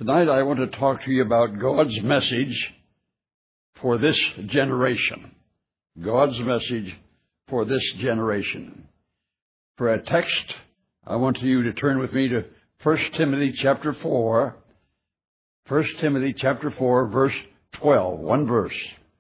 Tonight I want to talk to you about God's message for this generation. God's message for this generation. For a text, I want you to turn with me to 1 Timothy chapter 4. 1 Timothy chapter 4, verse 12. One verse.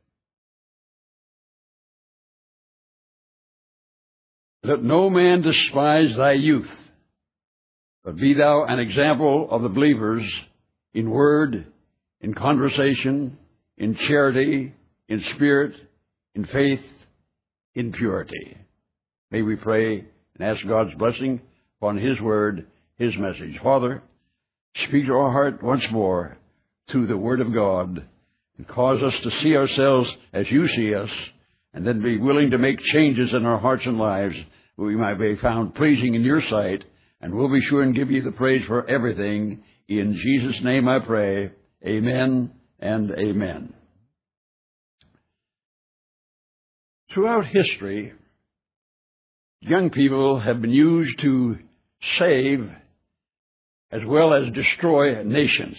Let no man despise thy youth, but be thou an example of the believers in word, in conversation, in charity, in spirit, in faith, in purity. May we pray and ask God's blessing upon His word, His message. Father, speak to our heart once more through the word of God and cause us to see ourselves as you see us, and then be willing to make changes in our hearts and lives that we might be found pleasing in your sight, and we'll be sure and give you the praise for everything. In Jesus' name I pray, amen and amen. Throughout history, young people have been used to save as well as destroy nations.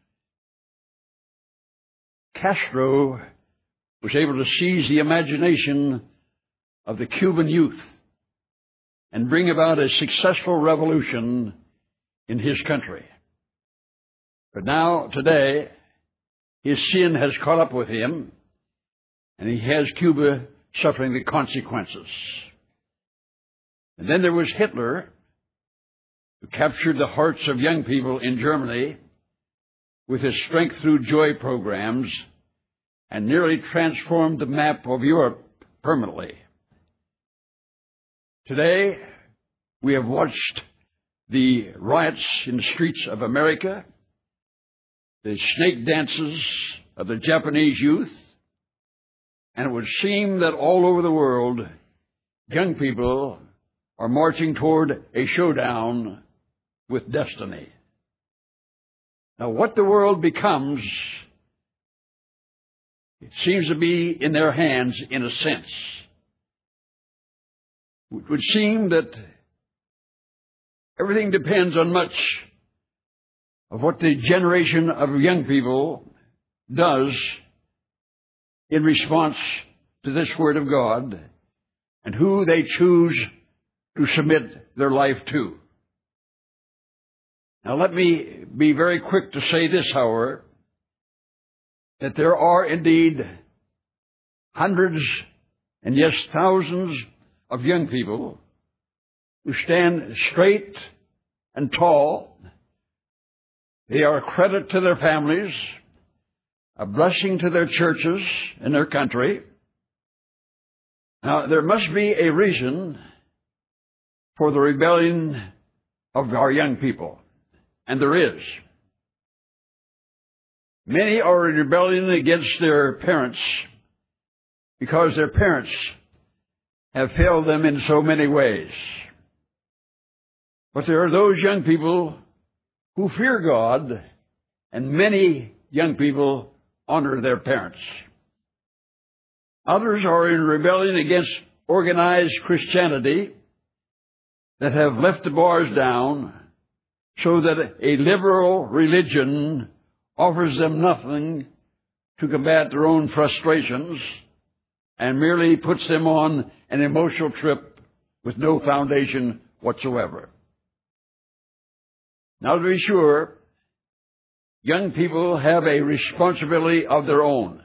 Castro was able to seize the imagination of the Cuban youth and bring about a successful revolution in his country. But now, today, his sin has caught up with him, and he has Cuba suffering the consequences. And then there was Hitler, who captured the hearts of young people in Germany with his Strength Through Joy programs and nearly transformed the map of Europe permanently. Today, we have watched the riots in the streets of America, the snake dances of the Japanese youth, and it would seem that all over the world, young people are marching toward a showdown with destiny. Now, what the world becomes, it seems to be in their hands in a sense. It would seem that everything depends on much of what the generation of young people does in response to this Word of God and who they choose to submit their life to. Now, let me be very quick to say this, however, that there are indeed hundreds and yes, thousands of young people who stand straight and tall. They are a credit to their families, a blessing to their churches and their country. Now, there must be a reason for the rebellion of our young people, and there is. Many are in rebellion against their parents because their parents have failed them in so many ways. But there are those young people who fear God, and many young people honor their parents. Others are in rebellion against organized Christianity that have left the bars down so that a liberal religion offers them nothing to combat their own frustrations and merely puts them on an emotional trip with no foundation whatsoever. Now, to be sure, young people have a responsibility of their own.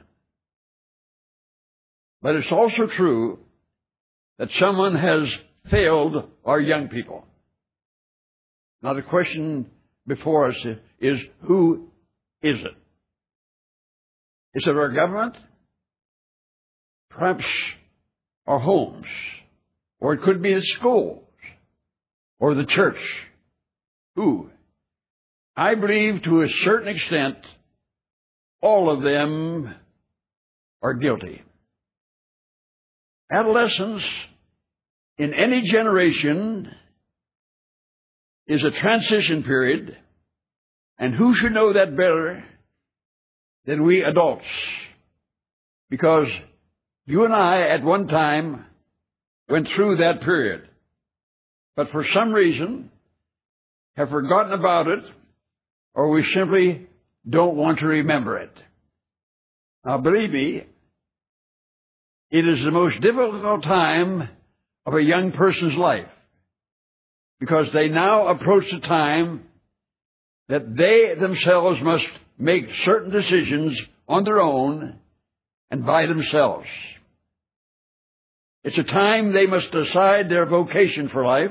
But it's also true that someone has failed our young people. Now, the question before us is, who is it? Is it our government? Perhaps our homes, or it could be the schools, or the church. Who? I believe to a certain extent, all of them are guilty. Adolescence in any generation is a transition period, and who should know that better than we adults? Because you and I, at one time, went through that period, but for some reason have forgotten about it or we simply don't want to remember it. Now, believe me, it is the most difficult time of a young person's life, because they now approach the time that they themselves must make certain decisions on their own and by themselves. It's a time they must decide their vocation for life.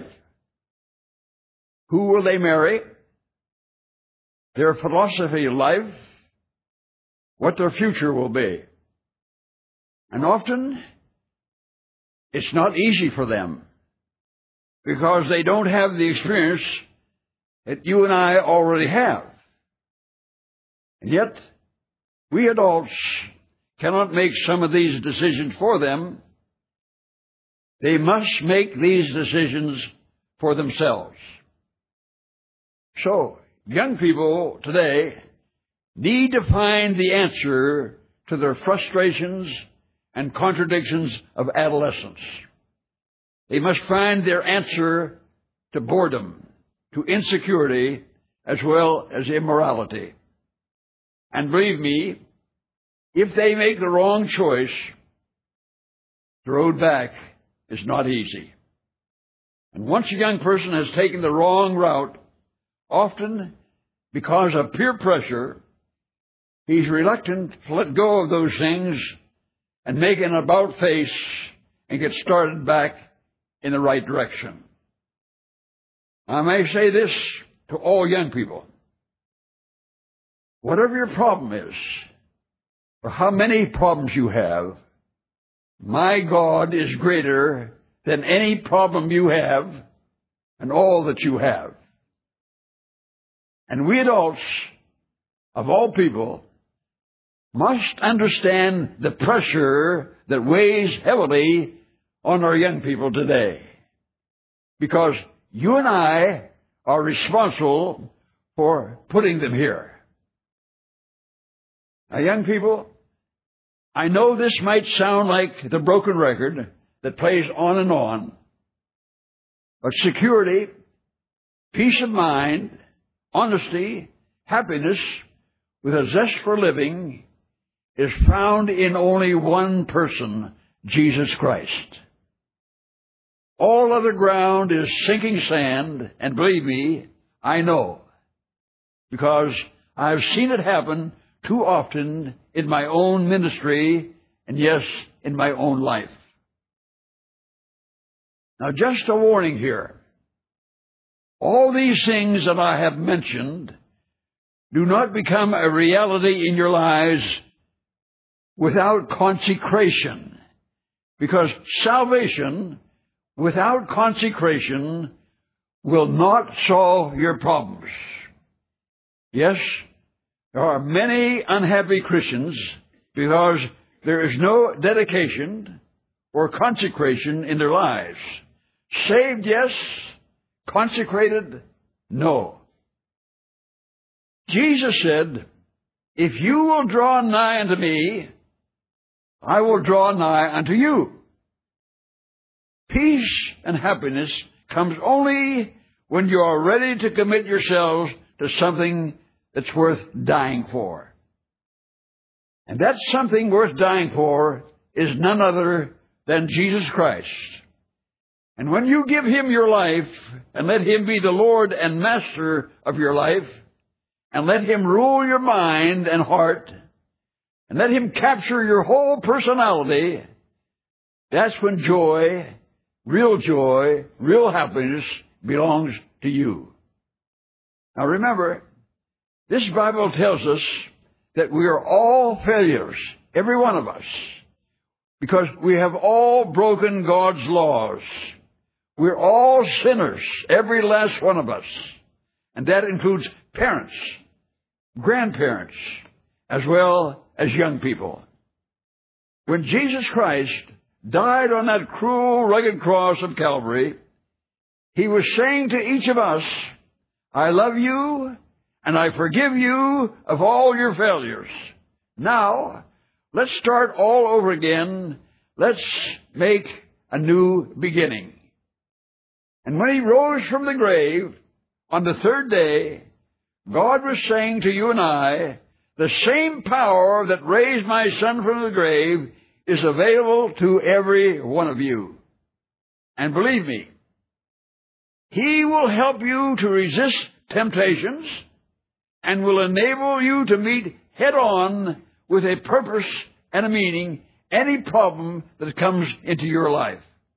Who will they marry? Their philosophy of life, what their future will be. And often, it's not easy for them, because they don't have the experience that you and I already have. And yet, we adults cannot make some of these decisions for them. They must make these decisions for themselves. So, young people today need to find the answer to their frustrations and contradictions of adolescence. They must find their answer to boredom, to insecurity, as well as immorality. And believe me, if they make the wrong choice, the road back is not easy. And once a young person has taken the wrong route, often because of peer pressure, he's reluctant to let go of those things and make an about-face and get started back in the right direction. I may say this to all young people. Whatever your problem is, or how many problems you have, my God is greater than any problem you have and all that you have. And we adults, of all people, must understand the pressure that weighs heavily on our young people today. Because you and I are responsible for putting them here. Now, young people, I know this might sound like the broken record that plays on and on, but security, peace of mind, honesty, happiness, with a zest for living, is found in only one person, Jesus Christ. All other ground is sinking sand, and believe me, I know, because I've seen it happen too often in my own ministry, and yes, in my own life. Now, just a warning here. All these things that I have mentioned do not become a reality in your lives without consecration, because salvation without consecration will not solve your problems. Yes, there are many unhappy Christians because there is no dedication or consecration in their lives. Saved, yes. Consecrated, no. Jesus said, if you will draw nigh unto me, I will draw nigh unto you. Peace and happiness comes only when you are ready to commit yourselves to something that's worth dying for. And that something worth dying for is none other than Jesus Christ. And when you give Him your life and let Him be the Lord and Master of your life, and let Him rule your mind and heart, and let Him capture your whole personality, that's when joy, real happiness belongs to you. Now remember, this Bible tells us that we are all failures, every one of us, because we have all broken God's laws. We're all sinners, every last one of us. And that includes parents, grandparents, as well as young people. When Jesus Christ died on that cruel, rugged cross of Calvary, He was saying to each of us, I love you, and I forgive you of all your failures. Now, let's start all over again. Let's make a new beginning. And when He rose from the grave on the third day, God was saying to you and I, the same power that raised my son from the grave is available to every one of you. And believe me, He will help you to resist temptations and will enable you to meet head-on with a purpose and a meaning any problem that comes into your life.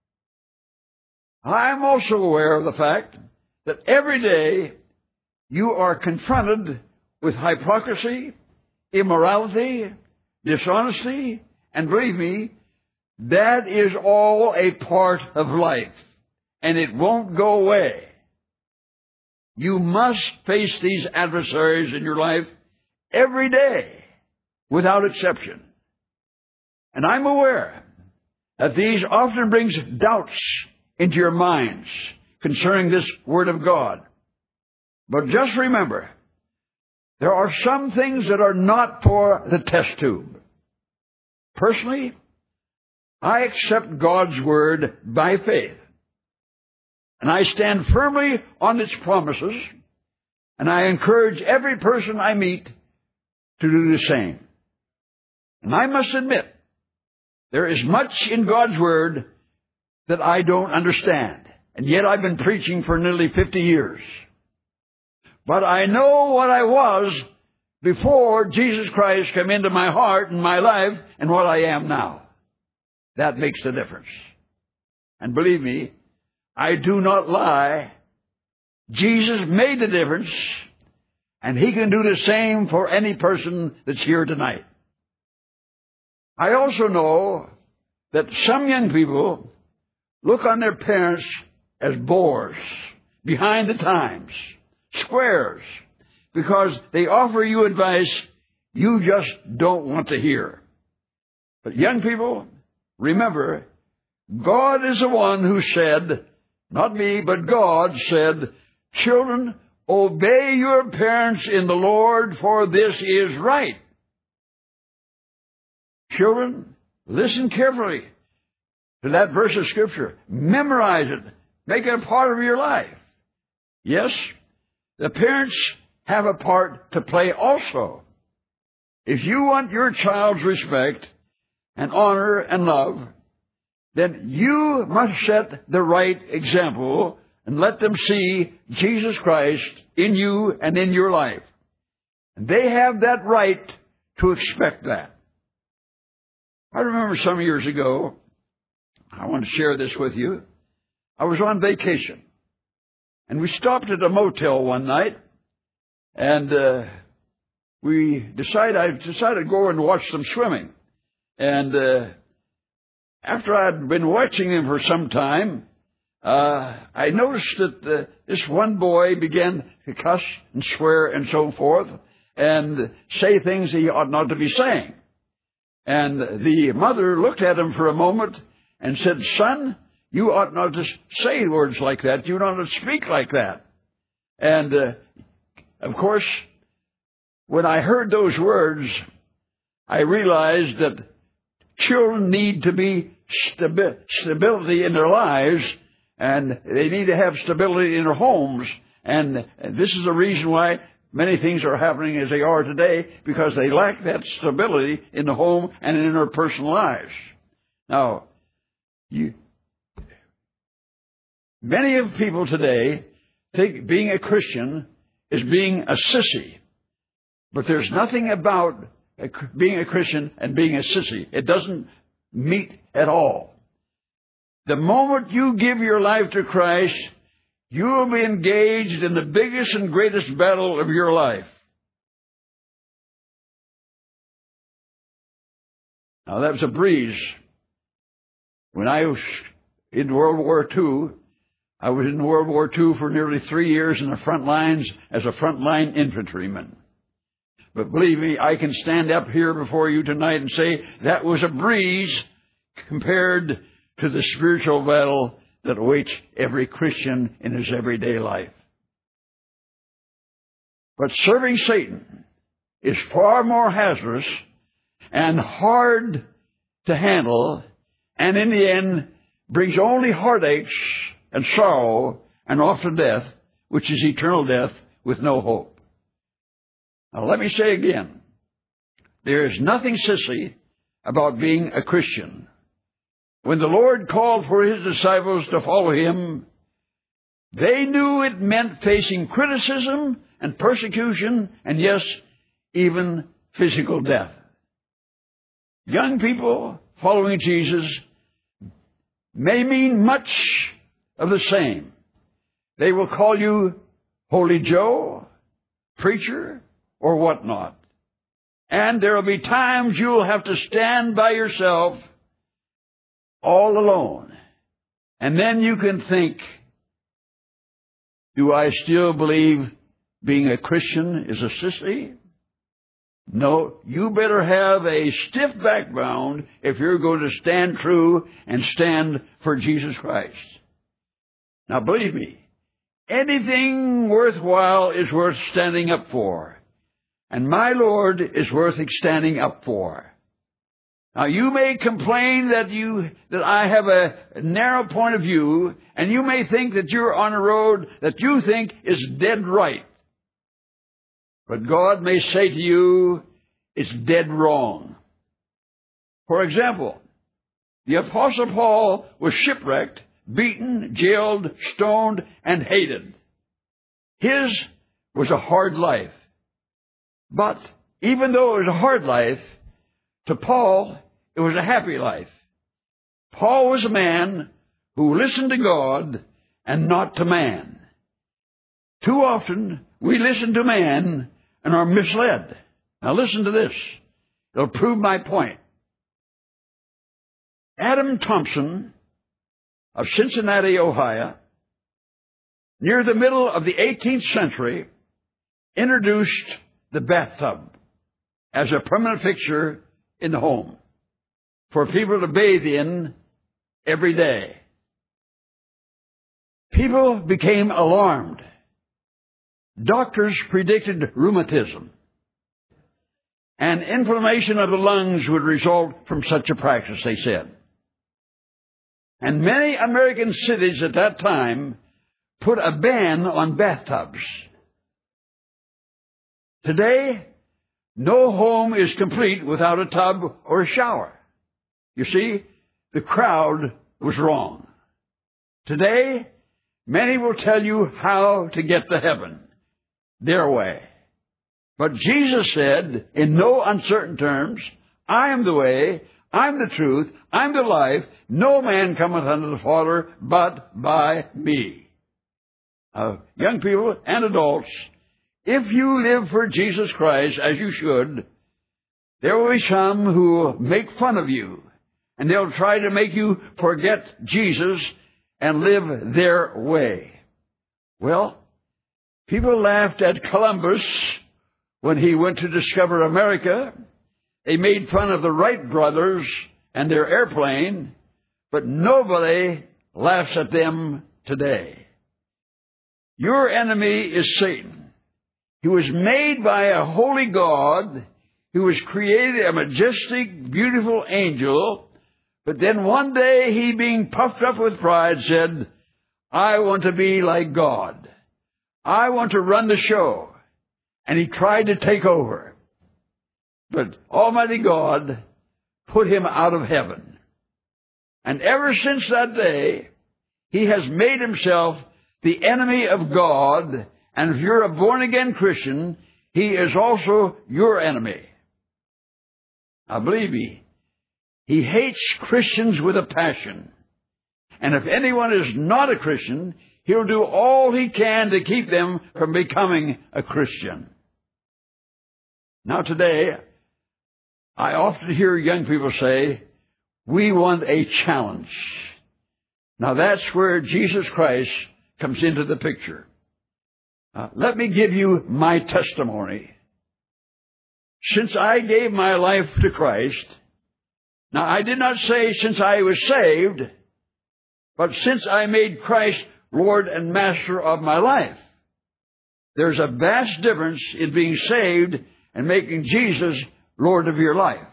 I'm also aware of the fact that every day you are confronted with hypocrisy, immorality, dishonesty, and believe me, that is all a part of life, and it won't go away. You must face these adversaries in your life every day, without exception. And I'm aware that these often brings doubts into your minds concerning this Word of God. But just remember, there are some things that are not for the test tube. Personally, I accept God's Word by faith. And I stand firmly on its promises, and I encourage every person I meet to do the same. And I must admit, there is much in God's Word that I don't understand. And yet I've been preaching for nearly 50 years. But I know what I was before Jesus Christ came into my heart and my life and what I am now. That makes the difference. And believe me, I do not lie. Jesus made the difference, and He can do the same for any person that's here tonight. I also know that some young people look on their parents as bores, behind the times, squares, because they offer you advice you just don't want to hear. But young people, remember, God is the one who said, not me, but God said, children, obey your parents in the Lord, for this is right. Children, listen carefully to that verse of Scripture. Memorize it. Make it a part of your life. Yes, the parents have a part to play also. If you want your child's respect and honor and love, then you must set the right example and let them see Jesus Christ in you and in your life. And they have that right to expect that. I remember some years ago, I want to share this with you. I was on vacation, and we stopped at a motel one night, and I decided to go and watch some swimming. And after I'd been watching them for some time, I noticed that this one boy began to cuss and swear and so forth, and say things he ought not to be saying. And the mother looked at him for a moment and said, "Son, you ought not to say words like that. You ought not to speak like that." And, of course, when I heard those words, I realized that children need to be stability in their lives, and they need to have stability in their homes. And this is the reason why many things are happening as they are today, because they lack that stability in the home and in their personal lives. Now, many of people today think being a Christian is being a sissy. But there's nothing about being a Christian and being a sissy. It doesn't meet at all. The moment you give your life to Christ, you will be engaged in the biggest and greatest battle of your life. Now, that was a breeze. When I was in World War II, I was in World War II for nearly 3 years in the front lines as a frontline infantryman. But believe me, I can stand up here before you tonight and say that was a breeze compared to the spiritual battle that awaits every Christian in his everyday life. But serving Satan is far more hazardous and hard to handle, and in the end brings only heartaches and sorrow and often death, which is eternal death with no hope. Now, let me say again, there is nothing sissy about being a Christian. When the Lord called for His disciples to follow Him, they knew it meant facing criticism and persecution and, yes, even physical death. Young people following Jesus may mean much of the same. They will call you Holy Joe, preacher, or whatnot. And there will be times you'll have to stand by yourself all alone. And then you can think, do I still believe being a Christian is a sissy? No, you better have a stiff background if you're going to stand true and stand for Jesus Christ. Now, believe me, anything worthwhile is worth standing up for. And my Lord is worth standing up for. Now, you may complain that I have a narrow point of view, and you may think that you're on a road that you think is dead right. But God may say to you, it's dead wrong. For example, the Apostle Paul was shipwrecked, beaten, jailed, stoned, and hated. His was a hard life. But even though it was a hard life, to Paul, it was a happy life. Paul was a man who listened to God and not to man. Too often, we listen to man and are misled. Now listen to this. It'll prove my point. Adam Thompson of Cincinnati, Ohio, near the middle of the 18th century, introduced the bathtub as a permanent fixture in the home for people to bathe in every day. People became alarmed. Doctors predicted rheumatism, and inflammation of the lungs would result from such a practice, they said. And many American cities at that time put a ban on bathtubs. Today, no home is complete without a tub or a shower. You see, the crowd was wrong. Today, many will tell you how to get to heaven, their way. But Jesus said, in no uncertain terms, I am the way, I'm the truth, I'm the life, no man cometh unto the Father but by me. Young people and adults, if you live for Jesus Christ as you should, there will be some who make fun of you, and they'll try to make you forget Jesus and live their way. Well, people laughed at Columbus when he went to discover America. They made fun of the Wright brothers and their airplane, but nobody laughs at them today. Your enemy is Satan. He was made by a holy God who was created a majestic, beautiful angel, but then one day he, being puffed up with pride, said, I want to be like God. I want to run the show. And he tried to take over. But Almighty God put him out of heaven. And ever since that day, he has made himself the enemy of God. And if you're a born-again Christian, he is also your enemy. Now, believe me, he hates Christians with a passion. And if anyone is not a Christian, he'll do all he can to keep them from becoming a Christian. Now, today, I often hear young people say, we want a challenge. Now, that's where Jesus Christ comes into the picture. Let me give you my testimony. Since I gave my life to Christ, now I did not say since I was saved, but since I made Christ Lord and Master of my life. There's a vast difference in being saved and making Jesus Lord of your life.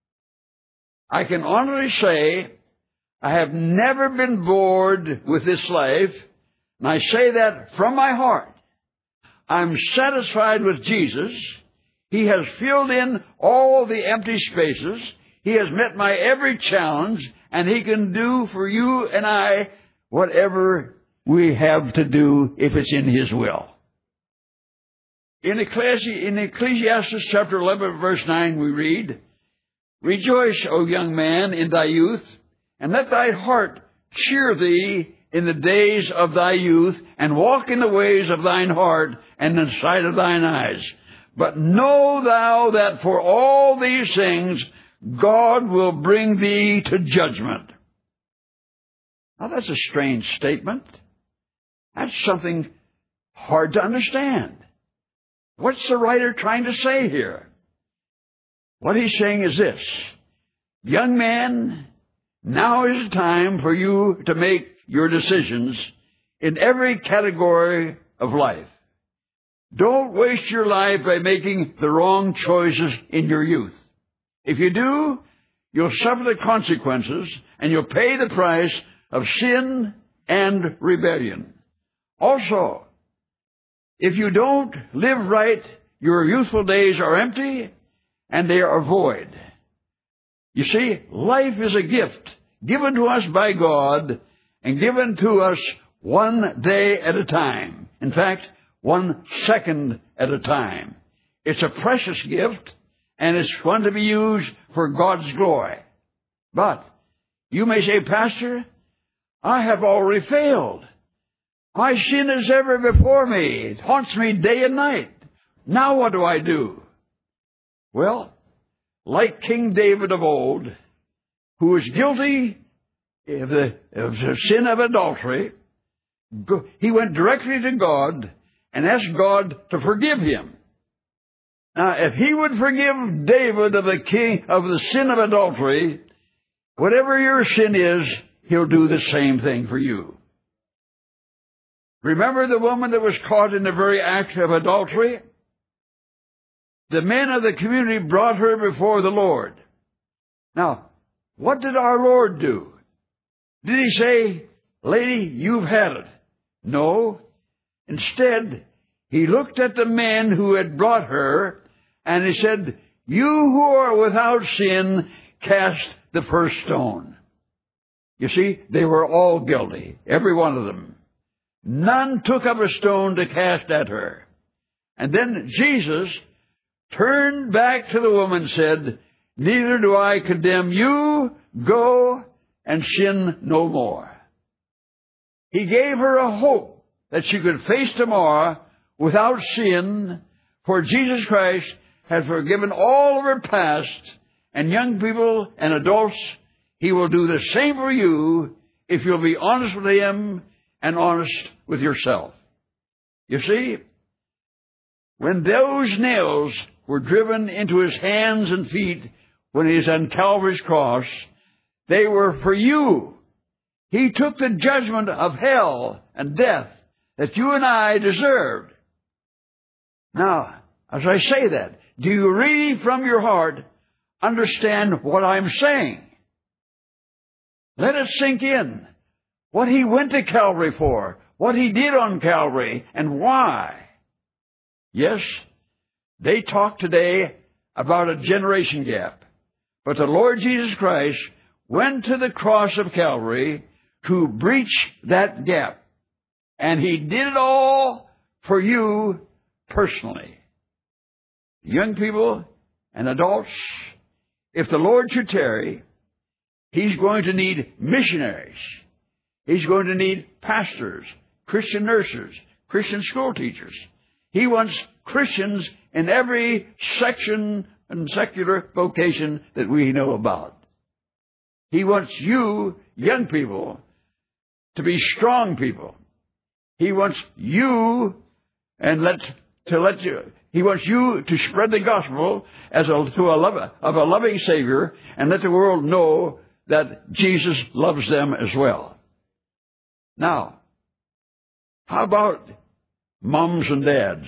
I can honestly say I have never been bored with this life, and I say that from my heart. I'm satisfied with Jesus. He has filled in all the empty spaces. He has met my every challenge, and He can do for you and I whatever we have to do if it's in His will. In Ecclesiastes chapter 11, verse 9, we read, "Rejoice, O young man, in thy youth, and let thy heart cheer thee in the days of thy youth, and walk in the ways of thine heart, and in the sight of thine eyes. But know thou that for all these things God will bring thee to judgment." Now that's a strange statement. That's something hard to understand. What's the writer trying to say here? What he's saying is this: young man, now is the time for you to make your decisions in every category of life. Don't waste your life by making the wrong choices in your youth. If you do, you'll suffer the consequences, and you'll pay the price of sin and rebellion. Also, if you don't live right, your youthful days are empty and they are void. You see, life is a gift given to us by God and given to us one day at a time. In fact, 1 second at a time. It's a precious gift, and it's one to be used for God's glory. But you may say, "Pastor, I have already failed. My sin is ever before me. It haunts me day and night. Now what do I do?" Well, like King David of old, who was guilty of the sin of adultery, he went directly to God and asked God to forgive him. Now, if He would forgive David of the sin of adultery, whatever your sin is, He'll do the same thing for you. Remember the woman that was caught in the very act of adultery? The men of the community brought her before the Lord. Now, what did our Lord do? Did He say, "Lady, you've had it"? No. Instead, He looked at the men who had brought her, and He said, "You who are without sin, cast the first stone." You see, they were all guilty, every one of them. None took up a stone to cast at her. And then Jesus turned back to the woman and said, "Neither do I condemn you. Go and sin no more." He gave her a hope that she could face tomorrow without sin, for Jesus Christ has forgiven all of her past, and young people and adults, He will do the same for you if you'll be honest with Him and honest with yourself. You see, when those nails were driven into His hands and feet when He was on Calvary's cross, they were for you. He took the judgment of hell and death that you and I deserved. Now, as I say that, do you really from your heart understand what I'm saying? Let it sink in. What He went to Calvary for, what He did on Calvary, and why. Yes, they talk today about a generation gap, but the Lord Jesus Christ went to the cross of Calvary to breach that gap. And He did it all for you personally. Young people and adults, if the Lord should tarry, He's going to need missionaries. He's going to need pastors, Christian nurses, Christian school teachers. He wants Christians in every section and secular vocation that we know about. He wants you, young people, to be strong people. He wants you He wants you to spread the gospel of a loving Savior, and let the world know that Jesus loves them as well. Now, how about moms and dads?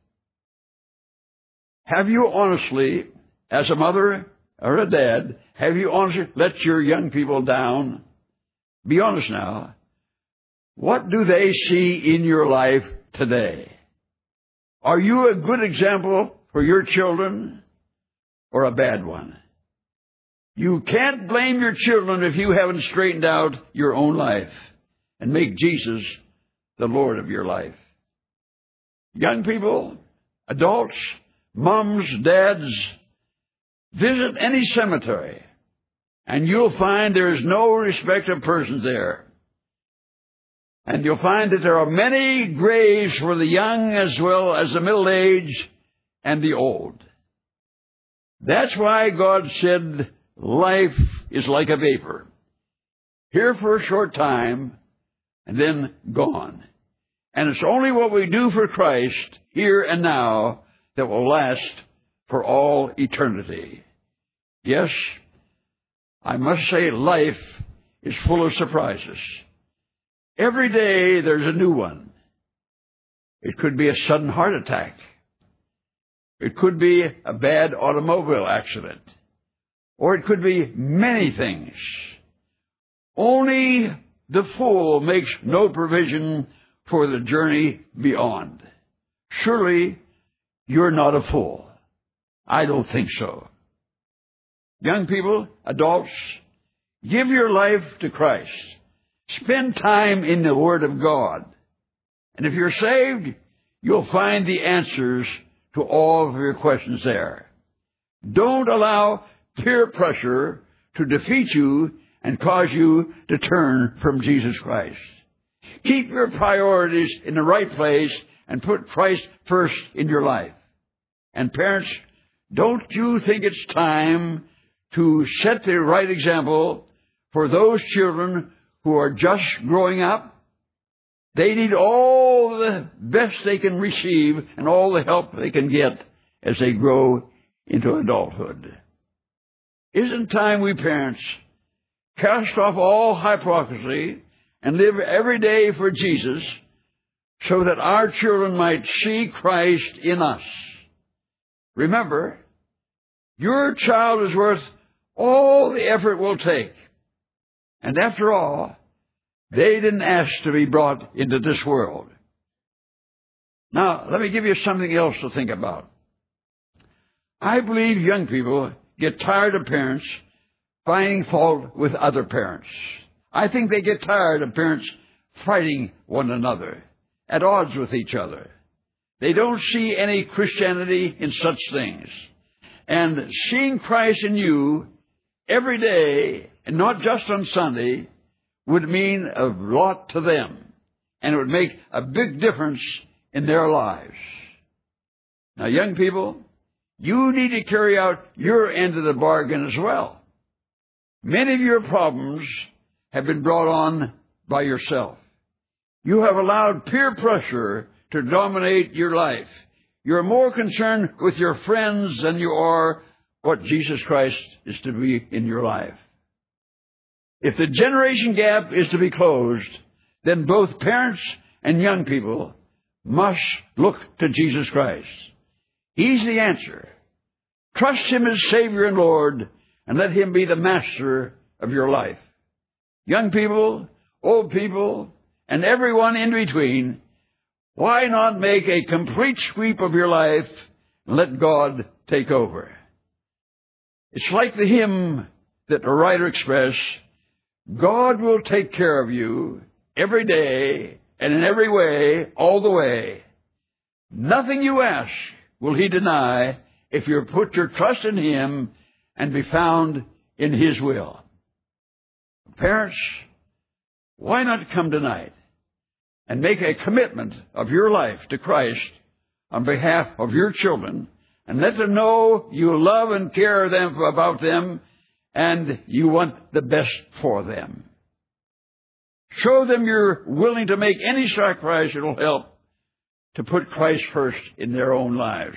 Have you honestly, as a mother or a dad, have you honestly let your young people down? Be honest now. What do they see in your life today? Are you a good example for your children or a bad one. You can't blame your children if you haven't straightened out your own life and make Jesus the Lord of your life. Young people, adults, moms, dads, visit any cemetery, and you'll find there is no respect of persons there. And you'll find that there are many graves for the young as well as the middle-aged and the old. That's why God said life is like a vapor, here for a short time and then gone. And it's only what we do for Christ here and now that will last for all eternity. Yes, I must say life is full of surprises. Every day there's a new one. It could be a sudden heart attack. It could be a bad automobile accident. Or it could be many things. Only the fool makes no provision for the journey beyond. Surely you're not a fool. I don't think so. Young people, adults, give your life to Christ. Spend time in the Word of God. And if you're saved, you'll find the answers to all of your questions there. Don't allow peer pressure to defeat you and cause you to turn from Jesus Christ. Keep your priorities in the right place and put Christ first in your life. And parents, don't you think it's time to set the right example for those children who are just growing up? They need all the best they can receive and all the help they can get as they grow into adulthood. Isn't it time we parents cast off all hypocrisy and live every day for Jesus so that our children might see Christ in us? Remember, your child is worth all the effort it will take. And after all, they didn't ask to be brought into this world. Now, let me give you something else to think about. I believe young people get tired of parents finding fault with other parents. I think they get tired of parents fighting one another, at odds with each other. They don't see any Christianity in such things. And seeing Christ in you every day, and not just on Sunday, would mean a lot to them. And it would make a big difference in their lives. Now, young people, you need to carry out your end of the bargain as well. Many of your problems have been brought on by yourself. You have allowed peer pressure to dominate your life. You're more concerned with your friends than you are what Jesus Christ is to be in your life. If the generation gap is to be closed, then both parents and young people must look to Jesus Christ. He's the answer. Trust Him as Savior and Lord, and let Him be the master of your life. Young people, old people, and everyone in between, why not make a complete sweep of your life and let God take over? It's like the hymn that the writer expressed, God will take care of you every day and in every way, all the way. Nothing you ask will He deny if you put your trust in Him and be found in His will. Parents, why not come tonight and make a commitment of your life to Christ on behalf of your children and let them know you love and care about them and you want the best for them. Show them you're willing to make any sacrifice that will help to put Christ first in their own lives.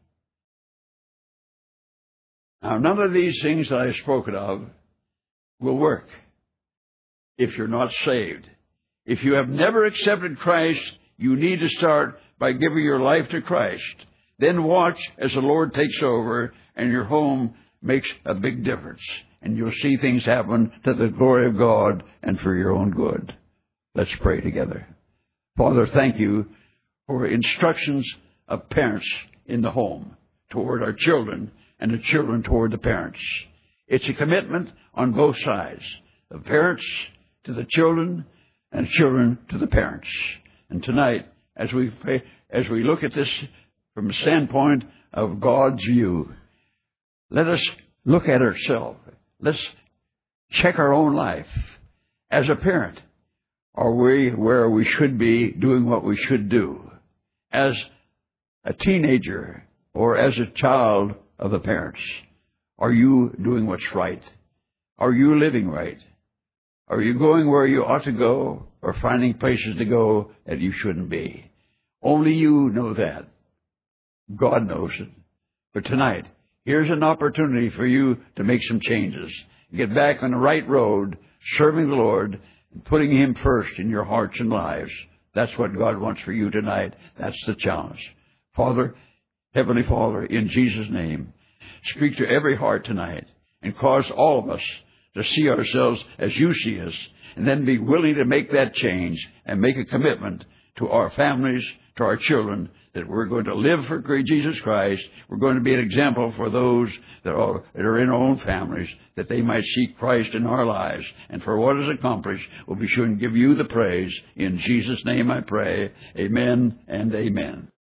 Now, none of these things that I've spoken of will work if you're not saved. If you have never accepted Christ, you need to start by giving your life to Christ. Then watch as the Lord takes over and your home makes a big difference. And you'll see things happen to the glory of God and for your own good. Let's pray together. Father, thank you for instructions of parents in the home toward our children and the children toward the parents. It's a commitment on both sides, the parents to the children and the children to the parents. And tonight, as we look at this from the standpoint of God's view, let us look at ourselves. Let's check our own life. As a parent, are we where we should be doing what we should do? As a teenager or as a child of the parents, are you doing what's right? Are you living right? Are you going where you ought to go or finding places to go that you shouldn't be? Only you know that. God knows it. But tonight, here's an opportunity for you to make some changes. Get back on the right road, serving the Lord, and putting Him first in your hearts and lives. That's what God wants for you tonight. That's the challenge. Father, Heavenly Father, in Jesus' name, speak to every heart tonight and cause all of us to see ourselves as you see us, and then be willing to make that change and make a commitment to our families, to our children, that we're going to live for Jesus Christ. We're going to be an example for those that are in our own families, that they might see Christ in our lives. And for what is accomplished, we'll be sure and give you the praise. In Jesus' name I pray. Amen and amen.